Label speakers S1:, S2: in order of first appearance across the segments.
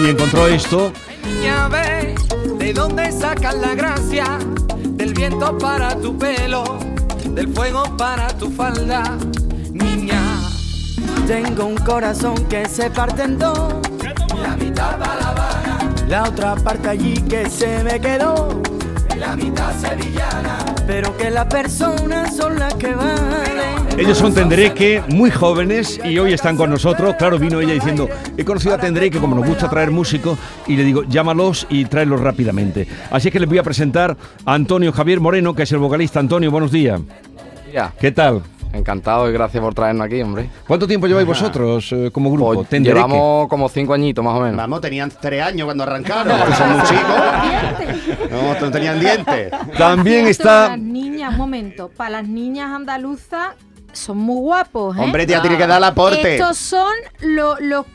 S1: encontró esto.
S2: Ya ve de dónde sacan la gracia, del viento para tu pelo, del fuego para tu falda, niña.
S3: Tengo un corazón que se parte en dos,
S2: La mitad para La Habana,
S3: la otra parte allí que se me quedó,
S2: la mitad sevillana.
S3: pero que las personas son las que valen.
S1: Ellos son Tendereque, muy jóvenes, y hoy están con nosotros. Claro, vino ella diciendo, he conocido a Tendereque, como nos gusta traer músicos, y le digo, llámalos y tráelos rápidamente. Así es que les voy a presentar a Antonio Javier Moreno, que es el vocalista. Antonio, buenos días.
S4: Ya,
S1: ¿Qué tal?
S4: encantado y gracias por traernos aquí, hombre.
S1: ¿Cuánto tiempo lleváis vosotros como grupo?
S4: Pues
S1: Tendereque.
S4: llevamos como 5 añitos más o menos.
S5: Vamos, tenían 3 años cuando arrancaron, porque son muy chicos. No tenían dientes.
S1: También
S6: Para
S1: está...
S6: las niñas, un momento, para las niñas andaluzas son muy guapos, ¿eh?
S5: Hombre, tía, tiene que dar el aporte.
S6: Estos son lo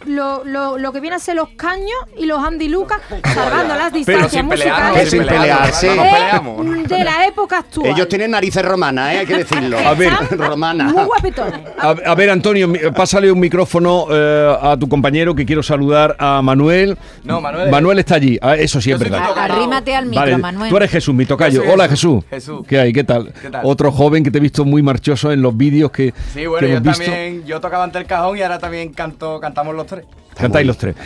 S6: que vienen a ser los caños y los Andy Lucas, salvando las distancias musicales.
S5: Que sin pelearse.
S4: No nos peleamos.
S6: De la época actual.
S5: Ellos tienen narices romanas, hay que decirlo.
S1: A ver,
S5: romanas.
S6: Muy guapetones.
S1: A ver, Antonio, pásale un micrófono a tu compañero, que quiero saludar a Manuel.
S4: No, Manuel.
S1: Manuel está allí. Ah, eso sí es
S4: Yo soy
S1: verdad.
S4: Tito.
S7: Arrímate al micro,
S1: Vale,
S7: Manuel.
S1: tú eres Jesús, mi tocayo.
S4: Yo soy
S1: Hola,
S4: Jesús.
S1: Jesús.
S4: Jesús.
S1: ¿Qué hay? ¿Qué tal?
S4: ¿Qué tal?
S1: Otro joven que te he visto muy marchoso en los vídeos que,
S4: Sí, bueno,
S1: que
S4: yo
S1: hemos visto.
S4: también, yo tocaba ante el cajón y ahora también cantamos los tres.
S1: Cantáis los tres.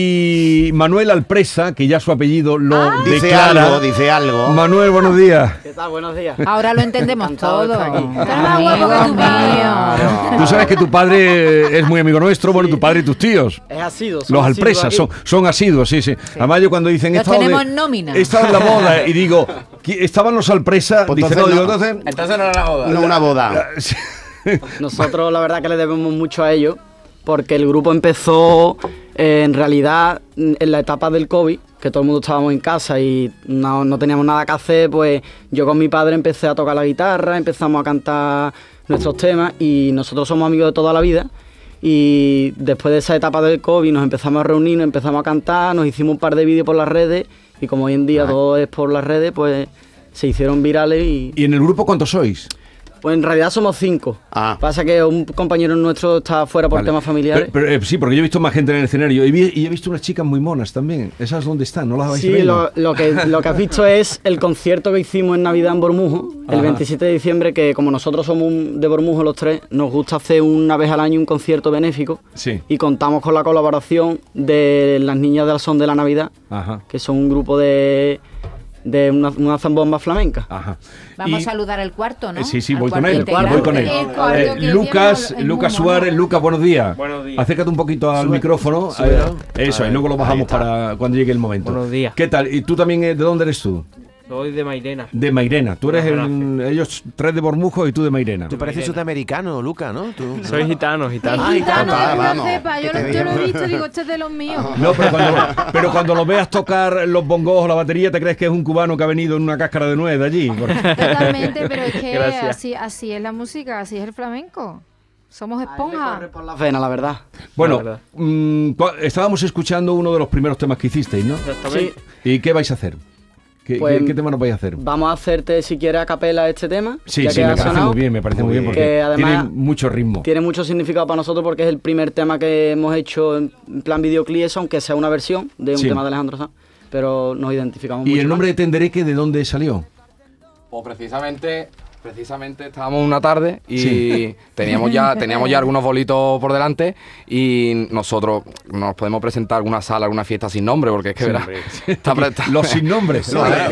S1: Y Manuel Alpresa, que ya su apellido lo declara.
S5: Dice algo.
S1: Manuel, buenos días.
S8: ¿Qué tal? Buenos días.
S7: Ahora lo entendemos
S8: Encantado de
S7: todo.
S8: estar aquí.
S6: Estás más guapo que tu padre.
S1: Tú sabes que tu padre es muy amigo nuestro, bueno, tu padre y tus tíos.
S8: Es asiduo.
S1: Los Alpresas son asiduos, sí, sí. Además, yo cuando dicen...
S7: Los
S1: "He estado
S7: tenemos
S1: de-
S7: en nómina".
S1: He estado en la boda y digo, ¿estaban los Alpresas?
S5: Pues
S1: Dice, no,
S5: entonces
S1: digo,
S5: no.
S1: entonces...
S4: Entonces no era una boda.
S5: No una boda.
S8: Nosotros la verdad que le debemos mucho a ellos porque el grupo empezó en realidad en la etapa del COVID, que todo el mundo estábamos en casa y no teníamos nada que hacer, pues yo con mi padre empecé a tocar la guitarra, empezamos a cantar nuestros temas y nosotros somos amigos de toda la vida. Y después de esa etapa del COVID nos empezamos a reunir, nos empezamos a cantar, nos hicimos un par de vídeos por las redes y como hoy en día todo es por las redes, pues se hicieron virales y...
S1: ¿Y en el grupo cuántos sois?
S8: Pues en realidad somos 5.
S5: Ah.
S8: Pasa que un compañero nuestro está fuera por
S1: Vale.
S8: temas familiares.
S1: Sí, porque yo he visto más gente en el escenario y he visto unas chicas muy monas también. ¿Esas dónde están? ¿No las habéis
S8: Sí,
S1: visto?
S8: lo que has visto es el concierto que hicimos en Navidad en Bormujo, el
S1: Ajá.
S8: 27 de diciembre, que como nosotros somos de Bormujo los tres, nos gusta hacer una vez al año un concierto benéfico.
S1: Sí.
S8: Y contamos con la colaboración de las niñas del Son de la Navidad,
S1: Ajá,
S8: que son un grupo de una zambomba flamenca.
S1: ajá.
S7: Vamos
S1: Y-
S7: a saludar al cuarto, ¿no?
S1: Sí, sí,
S7: Al
S1: voy con
S7: cuarto
S1: él.
S7: integrante.
S1: Voy con él.
S6: El cuarto que
S1: Lucas,
S6: tiene
S1: Lucas
S6: el mono.
S1: Suárez. Lucas, buenos días.
S9: Buenos días.
S1: Acércate un poquito al micrófono. Eso, y luego lo bajamos para cuando llegue el momento.
S9: Buenos días.
S1: ¿Qué tal? ¿Y tú también de dónde eres tú?
S9: Soy de Mairena.
S1: De Mairena. Tú eres ellos 3 de Bormujo y tú de Mairena.
S10: Tú pareces sudamericano, Luca, ¿no? Tú,
S9: Soy gitano.
S6: Gitano,
S5: vamos.
S6: yo lo he visto, digo, este es de los míos.
S1: No, pero cuando lo veas tocar los bongos o la batería, te crees que es un cubano que ha venido en una cáscara de nuez de allí.
S6: Totalmente, pero es que
S9: Gracias.
S6: así es la música, así es el flamenco. Somos
S8: A él le
S6: esponja.
S8: corre por la vena, la verdad.
S1: Bueno,
S9: La verdad.
S1: estábamos escuchando uno de los primeros temas que hicisteis, ¿no?
S9: Exactamente.
S1: ¿Y qué vais a hacer?
S8: Pues,
S1: ¿Qué tema nos vais a hacer?
S8: Vamos a hacerte, si quieres, a capela este tema.
S1: Sí,
S8: ya
S1: sí,
S8: que
S1: me
S8: ha
S1: parece
S8: sonado.
S1: muy bien, me parece muy bien porque
S8: Que además
S1: tiene mucho ritmo.
S8: Tiene mucho significado para nosotros porque es el primer tema que hemos hecho en plan videoclip, eso, aunque sea una versión de un
S1: Sí.
S8: tema de Alejandro Sanz, pero nos identificamos
S1: ¿Y
S8: mucho
S1: el nombre
S8: más.
S1: de Tendereque de dónde salió?
S4: Pues precisamente estábamos una tarde y
S1: Sí.
S4: teníamos ya algunos bolitos por delante y nosotros nos podemos presentar alguna sala, alguna fiesta sin nombre, porque es que verás,
S1: Los sin nombres.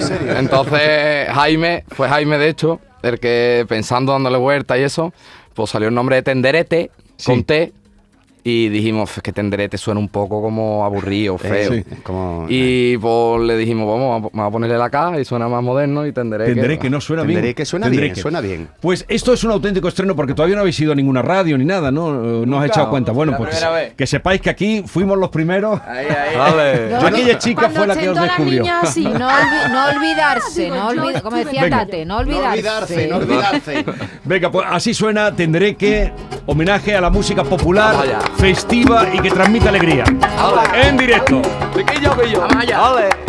S4: Entonces fue Jaime de hecho, el que pensando, dándole vuelta y eso, pues salió el nombre de Tenderete con
S1: Sí.
S4: T y dijimos, es que Tenderete suena un poco como aburrido, feo.
S1: Sí.
S5: Como...
S4: Y pues le dijimos, vamos a ponerle la K y suena más moderno y Tendereque.
S1: Tendereque no suena bien.
S5: Tendereque suena
S1: Tendereque.
S5: bien, suena bien.
S1: Pues esto es un auténtico estreno porque todavía no habéis ido a ninguna radio ni nada, ¿no? No os he echado cuenta. Bueno,
S4: la
S1: pues
S4: primera vez.
S1: que sepáis que aquí fuimos los primeros.
S4: Ahí.
S1: Yo aquella chica
S6: Cuando
S1: fue la que
S6: estén
S1: os
S6: todas las
S1: descubrió.
S6: niñas así,
S7: No olvidarse,
S6: Digo,
S7: no
S6: yo
S7: olvidarse, como decía
S1: Venga.
S7: Tate, no olvidarse.
S5: No olvidarse.
S1: Venga, pues así suena Tendereque, homenaje a la música popular,
S4: Vamos allá.
S1: festiva y que transmite alegría. En directo.
S4: Pequeño.
S9: Vamos allá.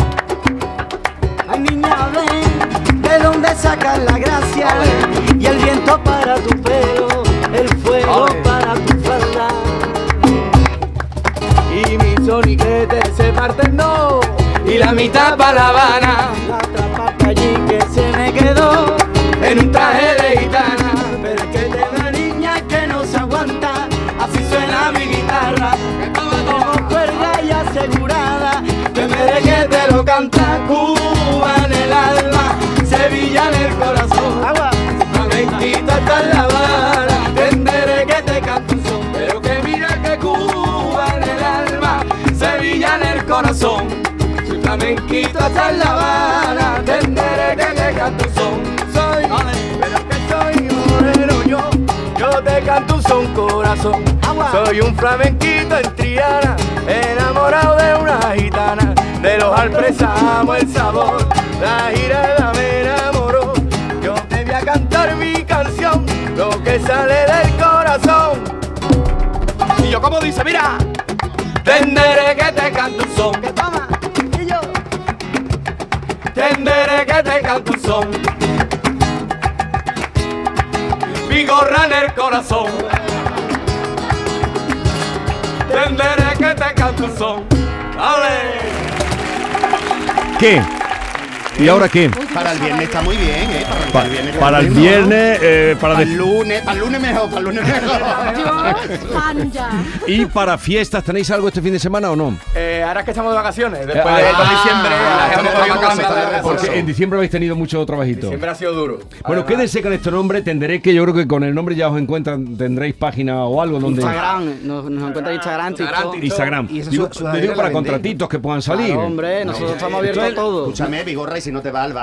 S3: Ay, niña, ven, de dónde sacan la gracia y el viento para tu pelo, el fuego para tu falda. Y mi soniquete se parte
S2: y la mitad para La Habana.
S3: La otra parte allí que se me quedó
S2: En un traje de gitana,
S3: pero es que tengo una niña que no se aguanta.
S2: así suena mi guitarra.
S3: Tengo cuerda y asegurada.
S2: Que merengue te lo canta Cuba en el alma, Sevilla en el corazón.
S3: Agua.
S2: Flamenquita está en La Habana, entenderé que te canto un son. Pero que mira que Cuba en el alma, Sevilla en el corazón. Soy flamenquito hasta en La Habana, entenderé que te canto un son. Soy, pero que soy moreno yo te canto un son, corazón.
S3: Agua.
S2: Soy un flamenquito en Triana, enamorado de una gitana. De los alpresamos el sabor, la girada me enamoró. Yo te voy a cantar mi canción, lo que sale del corazón. Y yo como dice, mira, tenderé que te canto un son.
S3: Que toma. Y yo.
S2: Tenderé que te canto un son. Mi gorra en el corazón. Tenderé que te canto un son. ¡Ale!
S1: ¿Qué? ¿Y ahora qué?
S5: Para el viernes está muy bien, ¿eh? Para el viernes.
S1: Para el
S5: está muy bien,
S1: viernes, para
S5: Para el lunes mejor, para el lunes mejor.
S6: Dios, Manja.
S1: ¿Y para fiestas tenéis algo este fin de semana o no?
S2: Ahora es que estamos de vacaciones, después de todo diciembre,
S5: estamos
S2: hemos
S5: de
S2: cogido
S5: vacaciones.
S1: Porque en diciembre habéis tenido mucho trabajito.
S2: Diciembre ha sido duro.
S1: Bueno, quédense con este nombre, Tenderé, que yo creo que con el nombre ya os encuentran, tendréis página o algo donde...
S8: Instagram, nos encuentra en Instagram, TikTok.
S1: Instagram.
S10: Y esa
S1: Digo,
S10: sudadera
S1: digo
S10: la
S1: para
S10: vendéis.
S1: contratitos que puedan salir.
S8: Claro, hombre, nosotros estamos abiertos a todo.
S5: Escúchame, Vigorra, y si no te va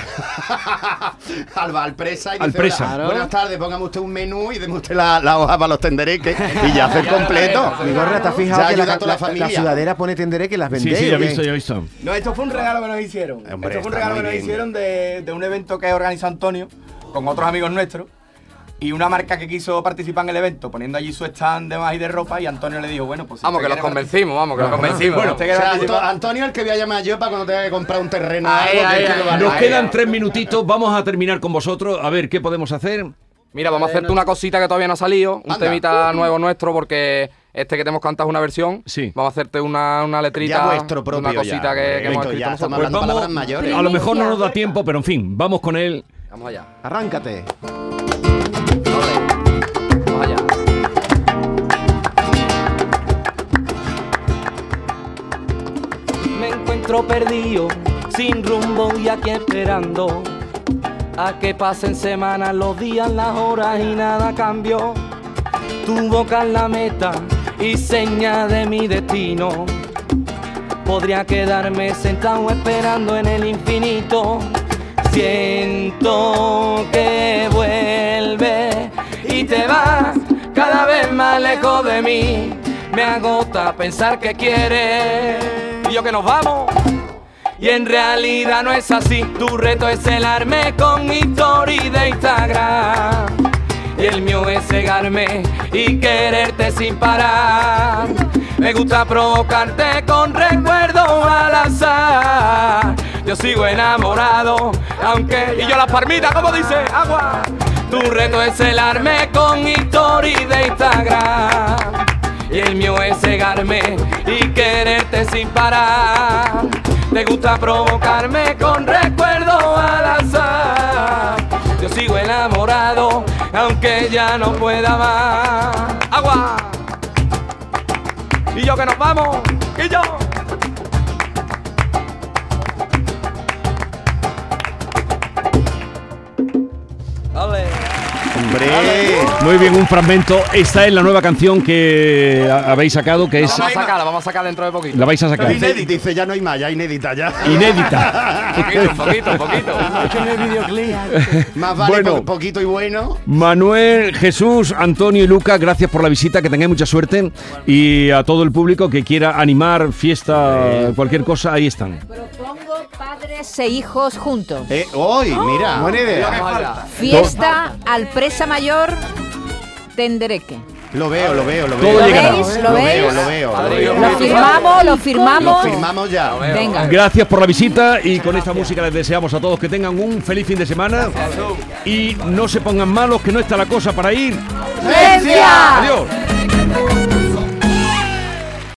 S5: al presa y
S1: Al
S5: dice,
S1: presa.
S5: "Hola,
S8: Claro.
S5: buenas tardes, póngame usted un menú y deme usted la hoja para los tendereques y ya hace el completo.
S10: Mi gorra, ¿te has fijado
S5: Ya
S10: que
S5: ayuda a toda la
S10: la
S5: familia.
S10: sudadera pone tenderé que las
S1: Sí,
S10: vendéis?
S1: sí, ya he
S10: ¿o qué?
S1: visto, ya he visto.
S2: No, esto fue un regalo que nos hicieron.
S5: Hombre,
S2: Esto fue un
S5: está
S2: regalo que
S5: muy
S2: nos
S5: bien.
S2: hicieron de un evento que organizó Antonio con otros amigos nuestros. Y una marca que quiso participar en el evento, poniendo allí su stand de más y de ropa, y Antonio le dijo, bueno, pues... si
S4: Vamos,
S2: usted
S4: que los
S2: quiere
S4: convencimos, vamos, que los convencimos.
S2: Bueno,
S5: O
S2: usted quiere
S5: sea,
S2: participar.
S5: Antonio el que voy a llamar yo para cuando tenga que comprar un terreno.
S2: Ahí,
S5: algo, que
S2: ahí,
S5: es que
S2: ahí,
S5: lo va a-
S1: Nos
S2: Ahí,
S1: quedan
S2: ahí.
S1: 3 minutitos, vamos a terminar con vosotros. A ver, ¿qué podemos hacer?
S4: Mira, vamos a hacerte una cosita que todavía no ha salido, un
S5: Anda.
S4: temita nuevo nuestro, porque este que te hemos cantado es una versión.
S1: Sí.
S4: Vamos a hacerte una letrita,
S5: Ya vuestro propio,
S4: una cosita
S5: ya,
S4: que hemos
S5: Víctor,
S4: escrito
S5: ya estamos
S4: nosotros.
S5: hablando palabras mayores.
S1: a lo mejor no nos da tiempo, pero en fin, vamos con él.
S4: Vamos allá.
S10: Arráncate.
S4: Vamos allá.
S2: Me encuentro perdido, sin rumbo y aquí esperando a que pasen semanas, los días, las horas y nada cambió. Tu boca es la meta y seña de mi destino. Podría quedarme sentado esperando en el infinito. Siento que vuelve y te vas cada vez más lejos de mí. Me agota pensar que quieres y yo que nos vamos. Y en realidad no es así. Tu reto es celarme con story de Instagram. Y el mío es cegarme y quererte sin parar. Me gusta provocarte con recuerdos al azar. Yo sigo enamorado, aunque... Y yo las palmitas, como dice, agua. Tu reto es celarme con story de Instagram. Y el mío es cegarme y quererte sin parar. Te gusta provocarme con recuerdos al azar. Yo sigo enamorado, aunque ya no pueda más. ¡Agua! Y yo que nos vamos, y yo. ¡Ale!
S5: Hombre.
S1: Muy bien, un fragmento. Esta es la nueva canción que habéis sacado, que
S4: La
S1: es...
S4: vamos a sacar dentro de poquito.
S1: La vais a sacar.
S5: Dice, ya no hay más, ya inédita ya.
S1: Inédita.
S4: Un poquito.
S5: Más vale
S1: Bueno.
S5: poquito y bueno.
S1: Manuel, Jesús, Antonio y Luca, gracias por la visita, que tengáis mucha suerte. Y a todo el público que quiera animar, fiesta, cualquier cosa, ahí están.
S7: Propongo padres e hijos juntos.
S5: Hoy, mira.
S10: Buena idea.
S4: Vamos allá.
S7: Fiesta al presa mayor Tendereque.
S5: Lo veo.
S1: Todo
S7: ¿Lo
S1: llegará.
S7: veis? ¿Lo veis?
S5: Lo veo.
S7: Lo firmamos, lo firmamos.
S5: Lo firmamos ya.
S7: Venga.
S1: Gracias por la visita y con esta música les deseamos a todos que tengan un feliz fin de semana y no se pongan malos, que no está la cosa para ir.
S7: ¡Vencia!